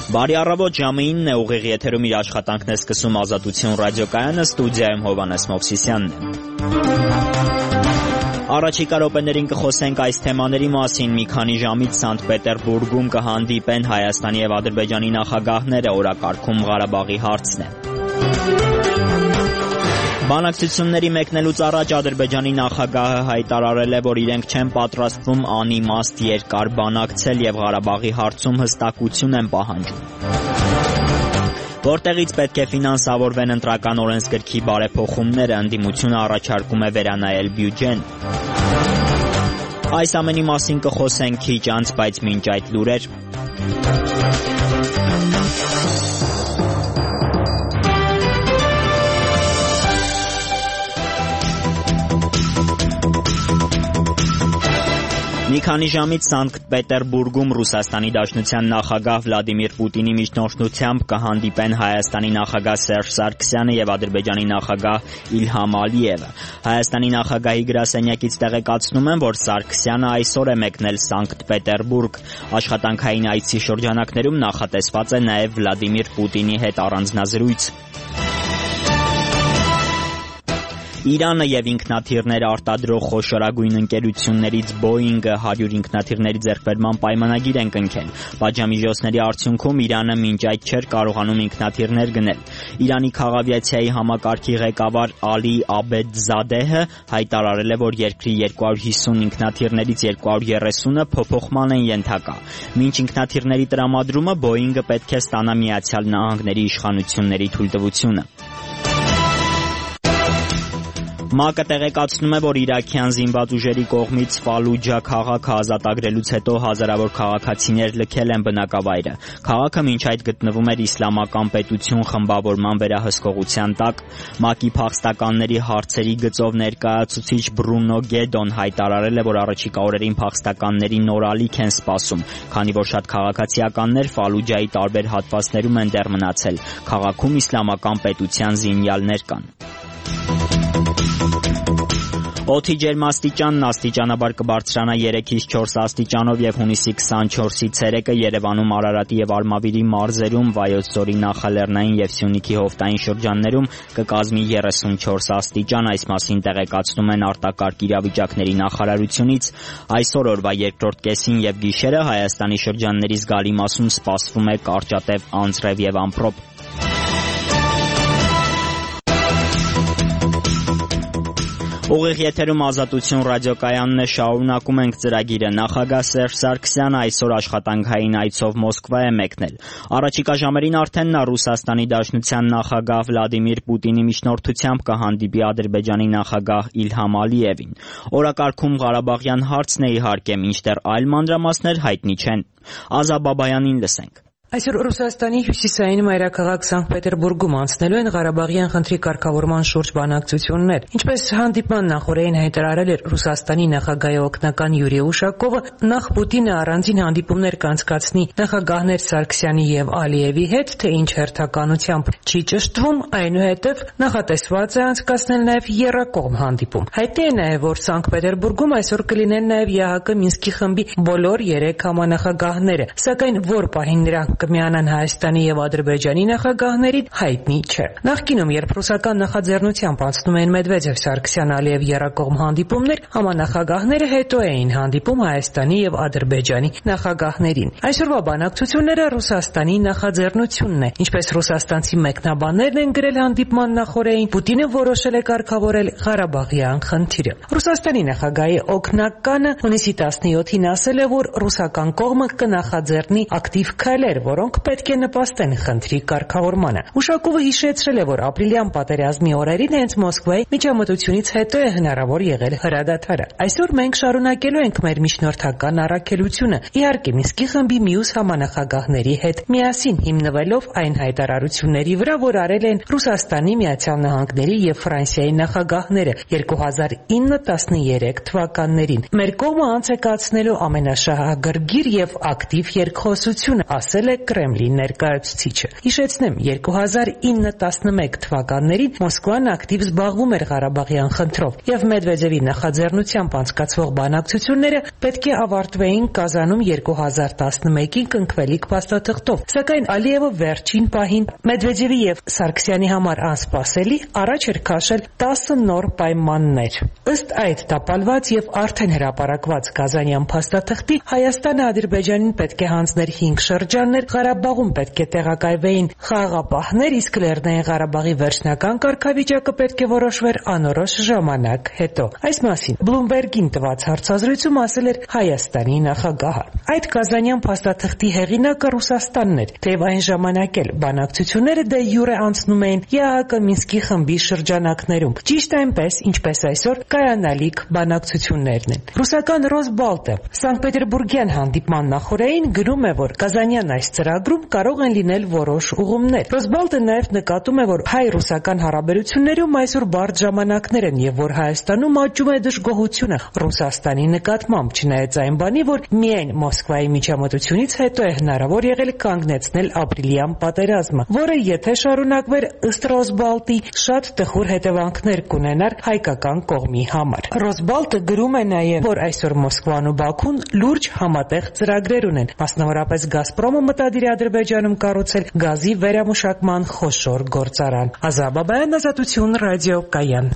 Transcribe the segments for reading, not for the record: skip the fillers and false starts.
Բարի առավոտ, ժամը 9 է, ուղիղ եթերում իր աշխատանքն է սկսում Ազատություն ռադիոկայանը, ստուդիայում Հովհաննես Մովսիսյանն է։ Առաջիկա րոպեներին կխոսենք այս թեմաների մասին։ Մի քանի ժամից Սանտ Պետերբուրգում կհանդիպեն Հայաստանի եւ Ադրբեջանի նախագահները, օրակարգում Ղարաբաղի հարցն է։ Բանակցությունների մեկնելուց առաջ Ադրբեջանի նախագահը հայտարարել է, որ իրենք չեն պատրաստվում անիմաստ երկար բանակցել եւ Ղարաբաղի հարցում հստակություն են պահանջում։ Որտեղից պետք է ֆինանսավորվեն ընտրական օրենսգրքի բարեփոխումները, ընդդիմությունը առաջարկում է վերանայել բյուջեն։ Այս ամենի մասին կխոսենք քիչ անց, բայց մինչ այդ լուրեր։ Մի քանի ժամից Սանտ Պետերբուրգում Ռուսաստանի Դաշնության նախագահ Վլադիմիր Պուտինի միջնորդությամբ կհանդիպեն Հայաստանի նախագահ Սերժ Սարգսյանը եւ Ադրբեջանի նախագահ Իլհամ Ալիևը։ Հայաստանի նախագահի գրասենյակից տեղեկացնում են, որ Սարգսյանը այսօր է մեկնել Սանկտ Պետերբուրգ։ Աշխատանքային այցի շրջանակներում նախատեսված է նաեւ Վլադիմիր Պուտինի հետ առանձնազրույց։ Իրանը եւ ինքնաթիռներ արտադրող խոշորագույն ընկերություններից Boeing-ը 100 ինքնաթիռների ձեռքբերման պայմանագիր են կնքել։ Պատժամիջոցների արդյունքում Իրանը մինչ այդ չէր կարողանում ինքնաթիռներ գնել։ Իրանի քաղավիացիայի համակարգի ղեկավար Ալի Աբեդզադեհը հայտարարել է, որ երկրի 250 ինքնաթիռներից 230-ը փոփոխման են ենթակա։ Մինչ ինքնաթիռների տրամադրումը Boeing-ը պետք է ստանա Միացյալ Նահանգների իշխանությունների թույլտվությունը։ ՄԱԿ-ը տեղեկացնում է, որ իրաքյան զինված ուժերի կողմից Ֆալուջա քաղաքը ազատագրելուց հետո հազարավոր քաղաքացիներ լքել են բնակավայրը։ Քաղաքը մինչ այդ գտնվում էր իսլամական պետություն խմբավորման վերահսկողության տակ։ ՄԱԿ-ի փախստականների հարցերի գծով ներկայացուցիչ Բրունո Գեդոն հայտարարել է, որ առաջիկա օրերին փախստականների նոր ալիք են սպասում, քանի որ շատ քաղաքացիականներ Ֆալուջայի տարբեր հատվածներում են դեռ մնացել։ Քաղաքում իսլամական պետության զինյալներ կան։ Օդի ջերմաստիճանն աստիճանաբար կբարձրանա 3-ից 4 աստիճանով եւ հունիսի 24-ի ցերեկը Երևանում, Արարատի եւ Արմավիրի մարզերում, Վայոց ձորի նախալեռնային եւ Սյունիքի հովտային շրջաններում կկազմի 34 աստիճան։ Այս մասին տեղեկացնում են արտակարգ իրավիճակների նախարարությունից։ Այսօր օրվա երկրորդ կեսին եւ գիշերը Հայաստանի շրջանների զգալի մասում սպասվում է կարճատև անձրև եւ ամպրոպ։ Ուղիղ եթերում Ազատություն ռադիոկայանն է, շարունակում ենք ծրագիրը։ Նախագահ Սերժ Սարգսյանը այսօր աշխատանքային այցով Մոսկվա է մեկնել։ Առաջիկա ժամերին արդեն նա Ռուսաստանի Դաշնության նախագահ Վլադիմիր Պուտինի միջնորդությամբ կհանդիպի Ադրբեջանի նախագահ Իլհամ Ալիևին։ Օրակարգում Ղարաբաղյան հարցն է իհարկե, մինչդեռ այլ մանրամասներ հայտնի չեն։ Ազա Բաբայանին լսենք։ Այսօր Ռուսաստանի հյուսիսային մայրաքաղաք Սանկտ Պետերբուրգում անցնելու են Ղարաբաղյան խնդրի կարգավորման շուրջ բանակցություններ։ Ինչպես հանդիպման նախօրեին հայտարարել էր Ռուսաստանի նախագահի օգնական Յուրի Ուշակովը, նախ Պուտինը առանձին հանդիպումներ կանցկացնի նախագահներ Սարգսյանի եւ Ալիևի հետ, թե ինչ հերթականությամբ չի ճշտվում, այնուհետև նախատեսված է անցկացնել նաեւ եռակողմ հանդիպում։ Հայտնի է նաեւ, որ Սանկտ Պետերբուրգում այսօր կլինեն նաեւ ԵԱՀԿ Մինսկի խմբի բոլոր 3 համանախագահները, սակայն որ պահին նրանք կմիանան Հայաստանի եւ Ադրբեջանի նախագահներին, հայտնի չէ։ Նախկինում, երբ ռուսական նախաձեռնությամբ անցնում էին Մեդվեդև, Սարգսյան, Ալիև եռակողմ հանդիպումներ, համանախագահները հետո էին հանդիպում Հայաստանի եւ Ադրբեջանի նախագահներին։ Այսօրվա բանակցությունները Ռուսաստանի նախաձեռնությունն է։ Ինչպես ռուսաստանցի մեկնաբաններն են գրել հանդիպման նախօրեին, Պուտինը որոշել է կարգավորել Ղարաբաղյան խնդիրը։ Ռուսաստանի նախագահի օգնականը հունիսի 17-ին ասել է, որ ռուսական կողմը կնախաձեռնի ակտիվ քայլեր, որոնք պետք է նպաստեն խնդրի կարգավորմանը։ Ուշակովը հիշեցրել է, որ ապրիլյան պատերազմի օրերին հենց Մոսկվայի միջամտությունից հետո է հնարավոր եղել հրադադարը։ Այսօր մենք շարունակելու ենք մեր միջնորդական առաքելությունը, իհարկե Մինսկի խմբի մյուս համանախագահների հետ միասին, հիմնվելով այն հայտարարությունների վրա, որ արել են Ռուսաստանի, Միացյալ Նահանգների եւ Ֆրանսիայի նախագահները 2009-13 թվականներին։ Մեր կողմը անց է կացնելու ամենաշահագրգիռ եւ ակտիվ երկխոսությունը, ասել է Կրեմլի ներկայացուցիչը։ Հիշեցնեմ, 2009-11 թվականներին Մոսկվան ակտիվ զբաղվում էր Ղարաբաղյան խնդրով, եւ Մեդվեդևի նախաձեռնությամբ անցկացվող բանակցությունները պետք է ավարտվեին Կազանում 2011-ին կնքվելիք փաստաթղթով, սակայն Ալիևը վերջին պահին Մեդվեդևի եւ Սարգսյանի համար անսպասելի առաջ էր քաշել 10 նոր պայմաններ։ Ըստ այդ տապալված եւ արդեն հրապարակված Կազանյան փաստաթղթի Հայաստանը Ադրբեջանին պետք է հանձներ 5 շրջաններ, Ղարաբաղում պետք է տեղակայվեին խաղաղապահներ, իսկ Լեռնային Ղարաբաղի վերջնական կարգավիճակը պետք է որոշվեր անորոշ ժամանակ հետո։ Այս մասին Bloomberg-ին տված հարցազրույցում ասել էր Հայաստանի նախագահը։ Այդ Կազանյան փաստաթղթի հեղինակը Ռուսաստանն էր, թեև այն ժամանակ էլ բանակցությունները դե յուրե անցնում էին ԵԱՀԿ Մինսկի խմբի շրջանակներում, ճիշտ այնպես, ինչպես այսօր կայանալիք բանակցություններն են։ Ռուսական Ռոսբալտը Սանկտ-Պետերբուրգյան հանդիպման նախօրեին գրում է, որ Կազանյան այս ծրագրում կարող են լինել որոշ ուղումներ։ Ռոսբալտը նաև նկատում է, որ հայ-ռուսական հարաբերություններում այսօր բարդ ժամանակներ են եւ որ Հայաստանում աճում է դժգոհությունը Ռուսաստանի նկատմամբ, չնայած այն բանի, որ միայն Մոսկվայի միջամտությունից հետո է հնարավոր եղել կանգնեցնել ապրիլյան պատերազմը, որը եթե շարունակվեր ըստ Ռոսբալտի շատ տխուր հետևանքներ կունենար հայկական կողմի համար։ Ռոսբալտը գրում է նաև, որ այսօր Մոսկվան ու Բաքուն լուրջ համատեղ ծրագրեր ունեն, մասնավորապես Գազպրոմը մտադիր է Ադրբեջանում կառուցել գազի վերամշակման խոշոր գործարան։ Ազա Բաբայան, Ազատություն, ռադիո Կայան։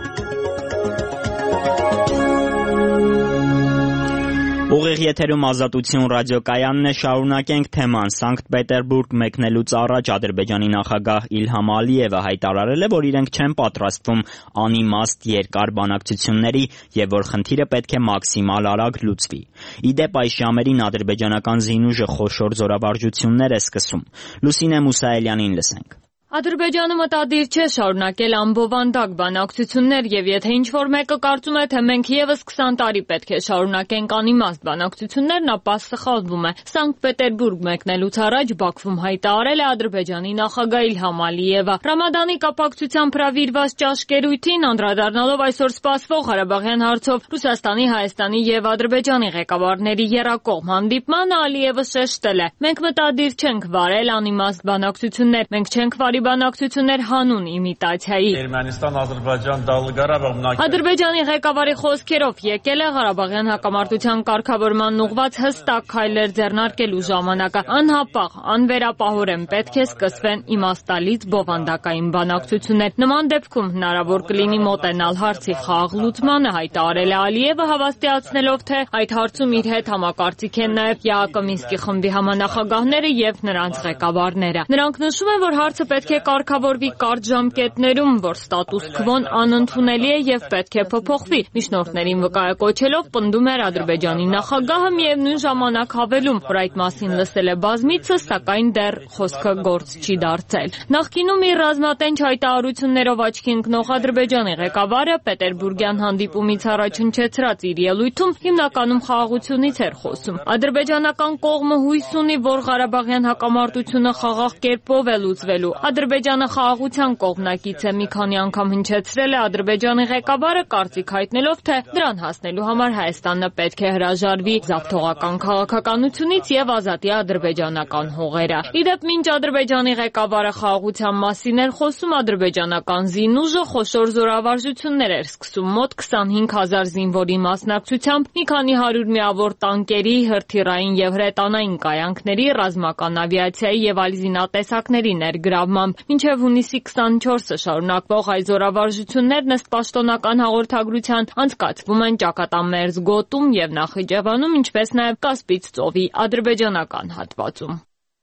Ուղիղ եթերում Ազատություն ռադիոկայանն է, շարունակենք թեման։ Սանկտ Պետերբուրգ մեկնելուց առաջ Ադրբեջանի նախագահ Իլհամ Ալիևը հայտարարել է, որ իրենք չեն պատրաստվում անիմաստ երկար բանակցությունների եւ որ խնդիրը պետք է մաքսիմալ արագ լուծվի։ Ի դեպ, այս ժամերին ադրբեջանական զինուժը խոշոր զորավարժություններ է սկսում։ Լուսինե Մուսայելյանին լսենք։ Ադրբեջանը մտադիր չէ շարունակել ամբովանդակ բանակցություններ եւ եթե ինչ-որ մեկը կարծում է, թե մենք եւս 20 տարի պետք է շարունակենք անիմաստ բանակցություններն, ապա սխալվում է։ Սանկտ Պետերբուրգ մեկնելուց առաջ Բաքվում հայտարարել է Ադրբեջանի նախագահ Իլհամ Ալիևը։ Ռամադանի կապակցությամբ հրավիրված ճաշկերույթին անդրադառնալով այսօր սպասվող Ղարաբաղյան հարցով Ռուսաստանի, Հայաստանի եւ Ադրբեջանի ղեկավարների եռակողմ հանդիպմանը Ալիևը շեշտել է. «Մենք մտադիր չենք վարել անիմաստ բանակցություններ, մենք չենք վարի բանակցություններ հանուն իմիտացիայի»։ Ադրբեջանի ղեկավարի խոսքերով եկել է Ղարաբաղյան հակամարտության կարգավորման ուղղված հստակ քայլեր ձեռնարկելու ժամանակը։ Անհապաղ, անվերապահորեն պետք է սկսվեն իմաստալից բովանդակային բանակցություններ։ Նման դեպքում հնարավոր կլինի մոտենալ հարցի խաղաղ լուծմանը, հայտարարել է Ալիևը, հավաստիացնելով, թե այդ հարցում իր հետ համակարծիք են նաև ԵԱՀԿ Մինսկի խմբի համանախագահները եւ նրանց ղեկավարները։ Նրանք նշում են, որ հարցը պետք է կարգավորվի կարճ ժամկետներում, որ ստատուս քվոն անընդունելի է եւ պետք է փոփոխվի։ Միջնորդներին վկայակոչելով պնդում էր Ադրբեջանի նախագահը, միևնույն ժամանակ հավելում, որ այդ մասին լսել է բազմիցս, սակայն դեռ խոսքը գործ չի դարձել։ Նախկինում իր ռազմատենչ հայտարարություններով աչքի ընկնող Ադրբեջանի ղեկավարը Պետերբուրգյան հանդիպումից առաջ հնչեցրած իր ելույթում հիմնականում խաղաղությունից էր խոսում։ Ադրբեջանական կողմը հույս ունի, որ Ղարաբաղյան հակամարտությունը խաղաղ կերպով է լուծվելու։ Ադրբեջանը խաղաղության կողմնակից է, մի քանի անգամ հնչեցրել է Ադրբեջանի ղեկավարը, կարծիք հայտնելով, թե դրան հասնելու համար Հայաստանը պետք է հրաժարվի զավթողական քաղաքականությունից եւ ազատի ադրբեջանական հողերը։ Ի դեպ, մինչ Ադրբեջանի ղեկավարը խաղաղության մասին էր խոսում, ադրբեջանական զինուժը խոշոր զորավարժություններ էր սկսում մոտ 25,000 զինվորի մասնակցությամբ, մի քանի հարյուր միավոր տանկերի, հրթիռային եւ հրետանային կայանքների, ռազմական ավիացիայի եւ այլ զինատեսակների ներգրավմամբ։ Մինչև հունիսի 24-ը շարունակվող այս զորավարժություններն ըստ պաշտոնական հաղորդագրության անցկացվում են Ճակատամերձ գոտում եւ Նախիջևանում, ինչպես նաեւ Կասպից ծովի ադրբեջանական հատվածում։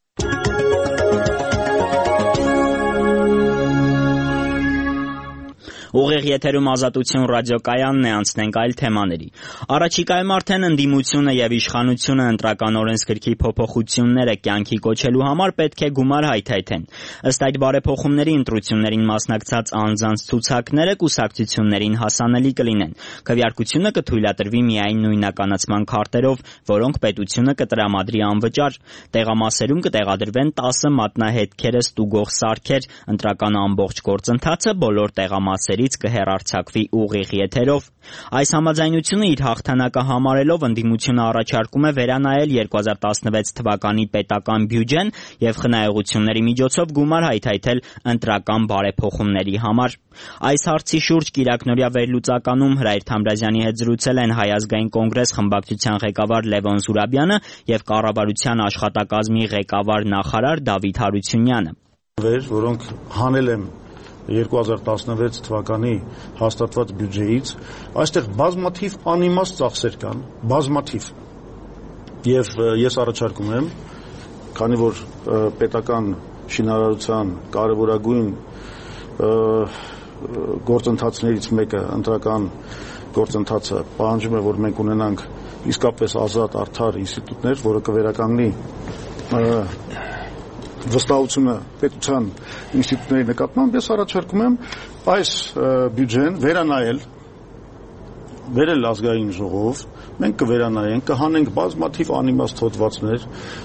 Ուղիղ եթերում Ազատություն ռադիոկայանն է, անցնենք այլ թեմաների։ Առաջիկայում արդեն ընդդիմությունը եւ իշխանությունը ընտրական օրենսգրքի փոփոխությունները կյանքի կոչելու համար պետք է գումար հայթայթեն։ Ըստ այդ բարեփոխումների ընտրություններին մասնակցած անձանց ցուցակները կուսակցություններին հասանելի կլինեն։ Քվեարկությունը կթույլատրվի միայն նույնականացման քարտերով, որոնք պետությունը կտրամադրի անվճար։ Տեղամասերում կտեղադրվեն 10 մատնահետքերը ստուգող սարքեր, ընտրական ամբողջ գործընթացը բոլոր տեղամասերի եթերից կհեռարձակվի ուղիղ եթերով։ Այս համաձայնությունը իր հաղթանակը համարելով ընդդիմությունը առաջարկում է վերանայել 2016 թվականի պետական բյուջեն եւ խնայողությունների միջոցով գումար հայթայթել ընտրական բարեփոխումների համար։ Այս հարցի շուրջ կիրակնօրյա վերլուծականում Հրայր Թամրազյանի հետ զրուցել են Հայ ազգային կոնգրես խմբակցության ղեկավար Լևոն Զուրաբյանը եւ կառավարության աշխատակազմի ղեկավար նախարար Դավիթ Հարությունյանը։ Որոնք հանել եմ 2016 թվականի հաստատված բյուջեից, այստեղ բազմաթիվ անիմաստ ծախսեր կան, բազմաթիվ։ Եվ ես առաջարկում եմ, քանի որ պետական շինարարության կարևորագույն գործընթացներից մեկը ընտրական գործընթացը պահանջում է, որ մենք ունենանք իսկապես ազատ արդար ինստիտուտներ, որը կվերականգնի վստահությունը պետության ինստիտուտների նկատմամբ, ես առաջարկում եմ այս բյուջեն վերանայել, վերել ազգային ժողով, մենք կվերանայենք, կհանենք բազմաթիվ անիմաստ հոդվածներ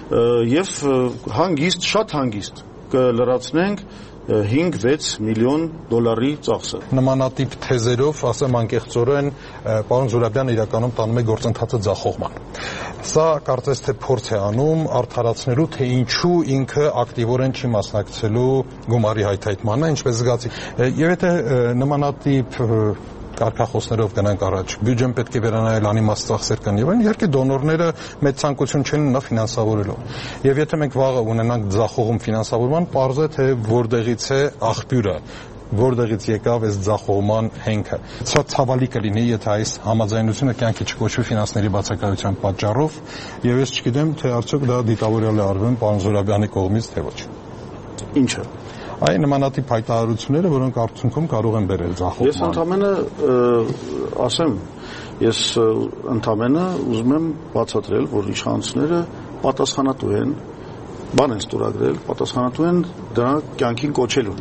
եւ հանգիստ, շատ հանգիստ կլրացնենք 5-6 միլիոն դոլարի ծախսը։ Նմանատիպ թեզերով, ասեմ անկեղծորեն, պարոն Զուրաբյանը իրականում տանում է գործընթացը ձախողման։ Սա կարծես թե փորձ է անում արդարացնելու, թե ինչու ինքը ակտիվորեն չի մասնակցելու գումարի հայթայթմանը, ինչպես զգացի։ Եվ եթե նմանատիպ կարգախոսներով գնանք առաջ, բյուջեն պետք է վերանայել անիմաստ ծախսեր կան եւ այլն, իհարկե դոնորները մեծ ցանկություն չեն նա ֆինանսավորելու։ Եվ եթե մենք վաղը ունենանք ձախողում ֆինանսավորման, պարզ է թե որտեղից է աղբյուրը, որտեղից եկավ այս ձախողման հենքը։ Սա ցավալի կլինի, եթե այս համաձայնությունը կյանքի չկոչվի ֆինանսների բացակայության պատճառով, եւ ես չգիտեմ, թե արդյոք դա դիտավորյալ է արվում պարոն Զուրաբյանի կողմից, թե ոչ։ Ինչը Այն նմանատիպ հայտարարությունները, որոնք արդյունքում կարող են բերել ձախողման։ Ես ընդամենը ասեմ, ես ընդամենը ուզում եմ բացատրել, որ իշխանությունները պատասխանատու են, բան են ստորագրել, պատասխանատու են դրա կյանքին կոչելուն։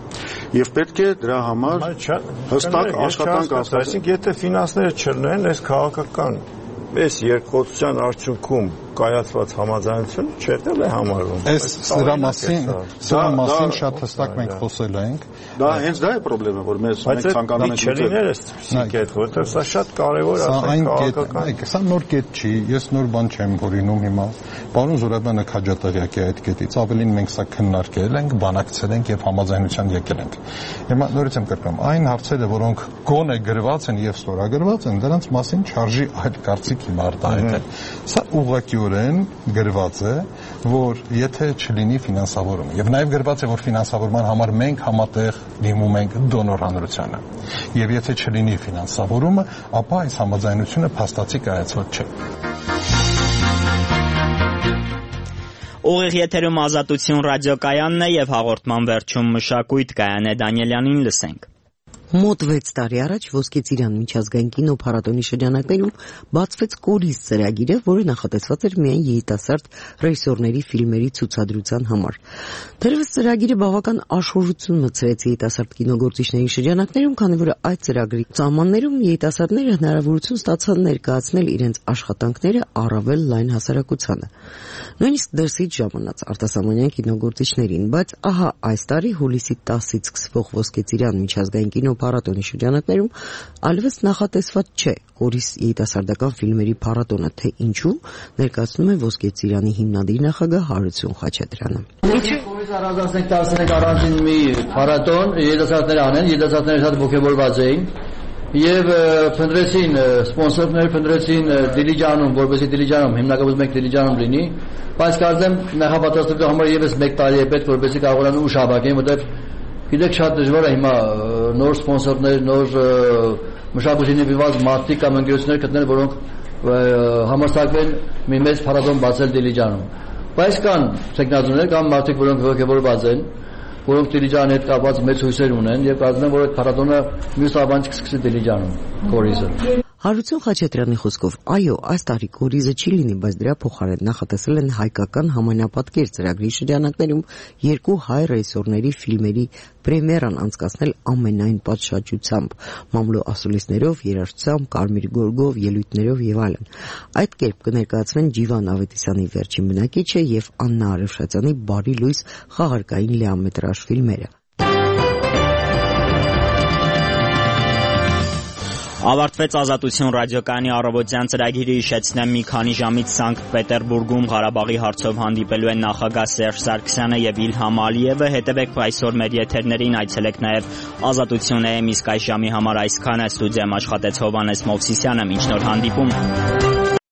Եվ պետք է դրա համար հստակ աշխատանք ասել։ Այսինքն, եթե ֆինանսները չլինեն, այս քաղաքական այս երկխոսության արդյունքում կայացված համաձայնությունը չեղել է համարվում։ Սրա մասին շատ հստակ մենք խոսել ենք։ Դա հենց դա է խնդրեմը, որ մենք ցանկանում ենք չլիներ այս կետ, որտեղ սա շատ կարևոր է քաղաքական։ Սա նոր կետ չի, ես նոր բան չեմ հորինում հիմա։ Պարոն Զուրաբյանը քաջատեղյակ է այդ կետից, ավելին մենք սա քննարկել ենք, բանակցել ենք եւ համաձայնության եկել ենք։ Հիմա նորից եմ կրկնում, այն հարցերը, որոնք գոնե գրված են եւ ստորագրված են, դրանց մասին չարժի այլ կարծիք հիմա արտահայտել։ Սա ուղղակիորեն գրված է, որ եթե չլինի ֆինանսավորում, եւ նաեւ գրված է, որ ֆինանսավորման համար մենք համատեղ դիմում ենք դոնոր հանրությանը։ Եվ եթե չլինի ֆինանսավորումը, ապա այս համաձայնությունը փաստացի կայացված չէ։ Ուղիղ եթերում Ազատություն ռադիոկայանն է եւ հաղորդման վերջում մշակույթ Գայանե Դանիելյանին լսենք։ Մոտ 6 տարի առաջ Ոսկե Ծիրան միջազգային կինոփառատոնի շրջանակներում բացվեց Կորիս ծրագիրը, որը նախատեսված էր միայն երիտասարդ ռեժիսորների ֆիլմերի ցուցադրության համար։ Թերևս ծրագիրը բավական աշխորհություն մցրեց երիտասարդ կինոգործիչների շրջանակներում, քանի որ այդ ծրագրի սահմաններում երիտասարդները հնարավորություն ստացան ներկայացնել իրենց աշխատանքները առավել լայն հասարակությանը։ Նույնիսկ դրսից ժամանած արտասահմանյան կինոգործիչներին, բայց ահա այս տարի հուլիսի 10-ից սկսվող Ոսկե Ծիրան միջազգային կինոփառատոնի շրջանակներում այլևս նախատեսված չէ Կորիս երիտասարդական ֆիլմերի փառատոնը, թե ինչու ներկայացնում է Ոսկե Ծիրանի հիմնադիր նախագահ Հարություն Խաչատրյանը։ Կորիս առանձնացնենք 15 առանձին մի փառատոն երիտասարդներ անեն, երիտասարդները շատ ողջավորված էին եւ փնտրեցին սպոնսորներ, փնտրեցին Դիլիջանում, որովհետեւ Դիլիջանում հիմնականում մեկ Դիլիջանում լինի, բայց կարծեմ նախապատրաստելու համար եւս 1 տարի է պետք, որովհետեւ կարողանան ուշ հավաքեն, որովհետեւ գիտեք շատ դժվար է հիմա նոր սպոնսորներ, նոր մշակութին նվիրված մարդիկ կամ ընկերություններ գտնել, որոնք համարձակվեն մի մեծ փառատոն բացել Դիլիջանում։ Բայց կան տեխնազուներ կամ մարդիկ, որոնք ողջավորված են, որոնք Դիլիջանի հետ կապված մեծ հույսեր ունեն եւ կարծում եմ, որ այդ փառատոնը մյուս տարվան կսկսի Դիլիջանում, Կորիզը։ Հարություն Խաչատրյանի խոսքով, այո, այս տարի Կորիզը չի լինի, բայց դրա փոխարեն նախատեսել են հայկական համայնապատկեր ծրագրի շրջանակներում 2 հայ ռեժիսորների ֆիլմերի պրեմիերան անցկացնել ամենայն պատշաճությամբ, մամլո ասուլիսներով, երաժշտությամբ, կարմիր գորգով, ելույթներով եւ այլն։ Այդ կերպ կներկայացվեն Ջիվան Ավետիսյանի Վերջին բնակիչը եւ Աննա Արևշացյանի Բարի լույս խաղարկային լիամետրաժ ֆիլմերը։ Ավարտվեց Ազատություն ռադիոկայանի առավոտյան ծրագիրը, հիշեցնեմ մի քանի ժամից Սանկտ Պետերբուրգում Ղարաբաղի հարցով հանդիպելու են նախագահ Սերժ Սարգսյանը եւ Իլհամ Ալիևը։ Հետևեք այսօր մեր եթերներին, այցելեք նաեւ Ազատություն.am, իսկ այս ժամի համար այսքանը։ Ստուդիայում աշխատեց Հովհաննես Մովսիսյանը, մինչ նոր հանդիպում։